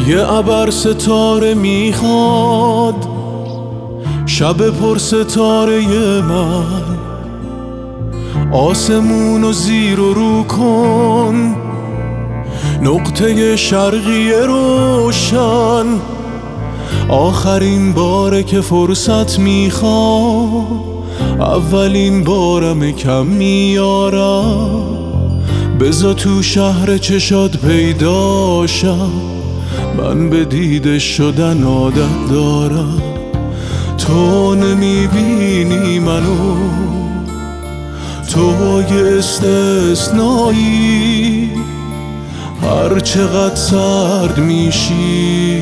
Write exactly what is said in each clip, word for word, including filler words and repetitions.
یه ابر ستاره میخواد شب پر ستاره من، آسمون و زیر و رو کن نقطه شرقی روشن. آخرین باره که فرصت میخوام، اولین بارم کم میارم. بذار تو شهر چشات پیداشم، من به دیده شدن عادت دارم. تو نمیبینی منو، تو یه استثنایی. هر چقدر سرد میشی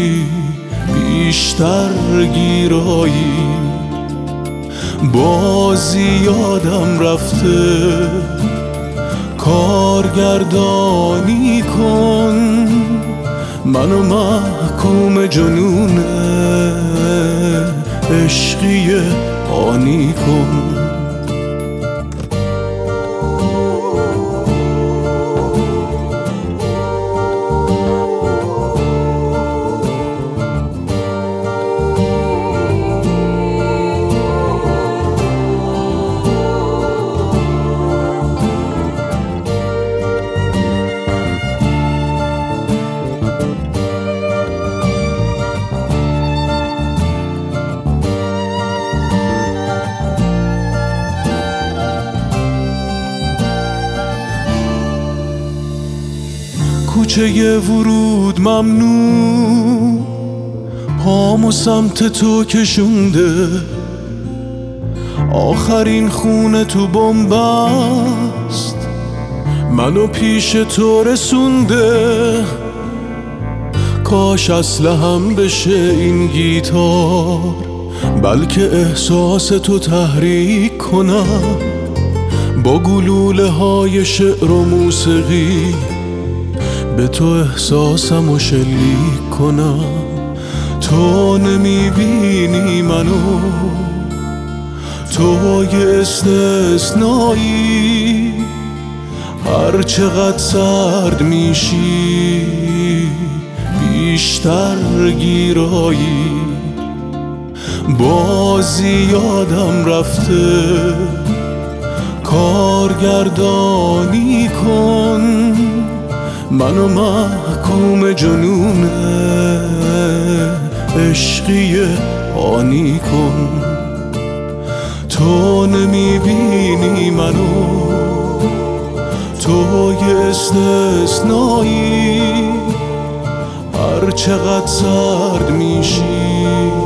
بیشتر گیرایی. بازی یادم رفته کارگردانی کن، منو محکوم جنون عشقی آنی کن. کوچه ورود ممنوع، پامو سمت تو کشونده. آخرین خونه تو بنبست، منو پیش تو رسونده. کاش اسلحه‌ام بشه این گیتار، بلکه احساس تو تحریک کنم. با گلوله های شعر و موسیقی به تو احساسمو شلیک کنم. تو نمیبینی منو، تو یه استثنایی. هر چقدر سرد میشی بیشتر گیرایی. بازی یادم رفته کارگردانی کن، منو محکوم جنون عشقی آنی کن. تو نمیبینی منو، تو یه استثنایی. هر چقدر سرد میشی